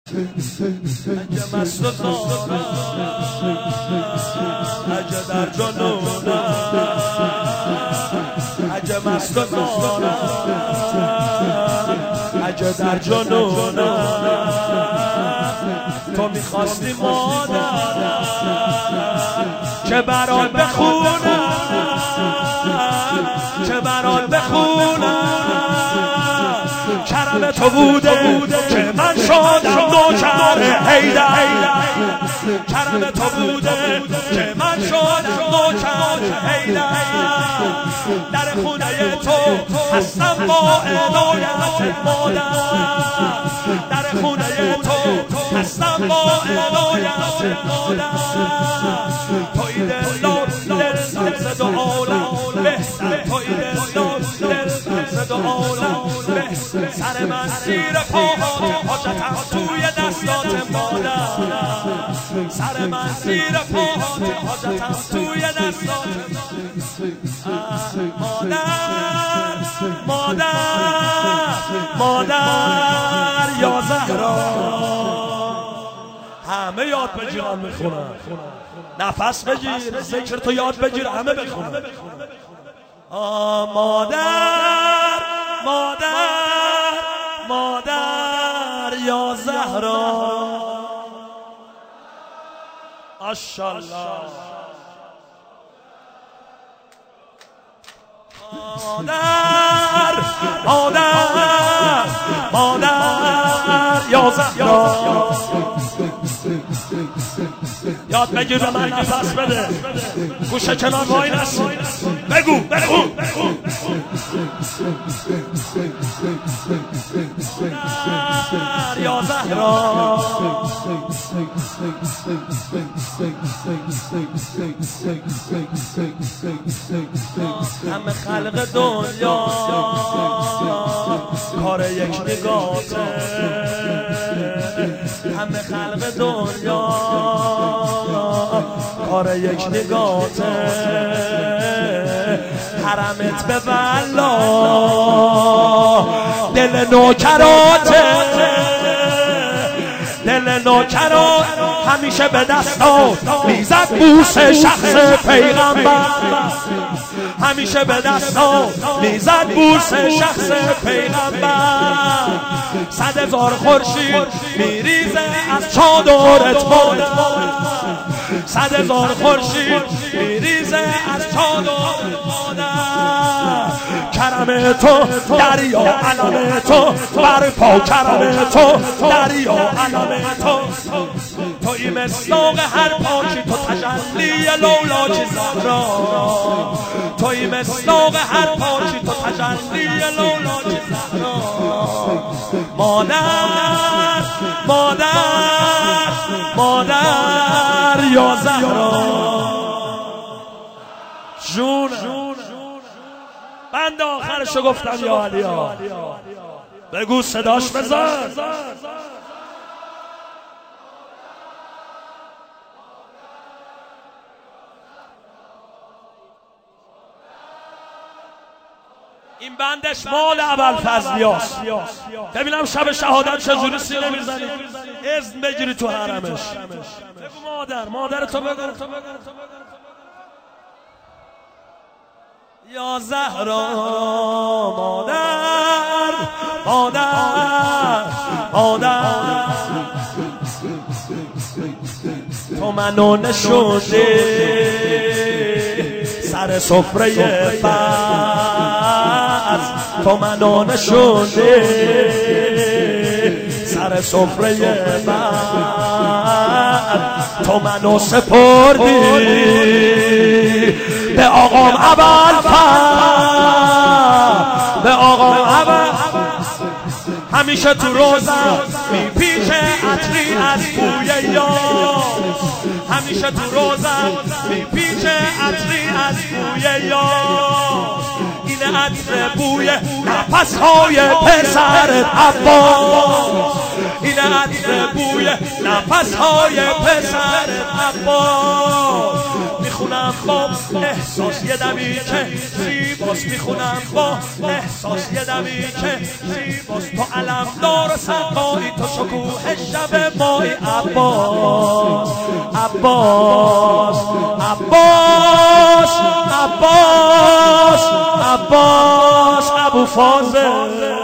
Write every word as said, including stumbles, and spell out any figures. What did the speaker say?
اگه مست و زارم اگه در جنونم اگه مست و زارم اگه در جنونم تو میخواستی مادرم که برات بخونم که برات بخونم کرم تو بوده که من شدم نوکر حیدر کرم تو بوده که من شدم نوکر حیدر در خونه تو هستم با عنایت مادر در خونه تو هستم با عنایت مادر توی دل دل زد و عالم بهتر توی دل دل زد و عالم بهتر سر من زیر پاهات حاجتم توی دستات مادر سر من زیر پاهات حاجتم توی دستات مادر مادر مادر یا زهرا همه یاد بگیرن میخونن نفس بگیر ذکر تو یاد بگیر همه بخونن آه مادر مادر مادر یا زهرا ماشاءالله مادر مادر مادر یا زهرا یاد بگیر به من نفس بده گوشه کنار وای نسی بگو بگو یا زهرا همه خلق دنیا کار یک نگاته همه خلق دنیا کار یک نگاته حرمت به بلا دل نوکراته دل نوکرات همیشه به دستات میزد بوس شخص پیغمبر همیشه به دستات میزد بوس شخص پیغمبر صد هزار خورشید میریزه از چادرت مادر صد هزار خورشید میریزه از چادرت مادر کرم تو دریا علم تو برپا کرم تو دریا علم تو توی مصداق هر پاکی تو تجلی لولاک زهرا توی مصداق هر پاکی تو تجلی لولاک زهرا مادر مادر مادر یا زهرا جون بند آخرشو گفتم یا علیا بگو صداش بزن این بندش مال ابوالفضلی هست ببینم شب شهادت چجوری سینه میزنی اذن بگیری تو حرمش بگو مادر مادر تو بگو یا زهرا مادر مادر مادر تو منو نشوندی سر سفره باز تو منو نشوندی سر سفره باز تو منو سپردی به آقام ابوالفضل به آقام ابوالفضل همیشه تو روزم میپیچه عطری از بوی یار همیشه تو روزم میپیچه عطری از بوی یار این عطر بوی نفس های پسر عباس این عطر بوی نفس های پسر عباس میخونم با احساس یه دمی که زیباست، میخونم با احساس یه دمی که زیباست. تو علم دار سقایی، تو شکوه شب مای عباس عباس عباس عباس عباس ابو فاضل.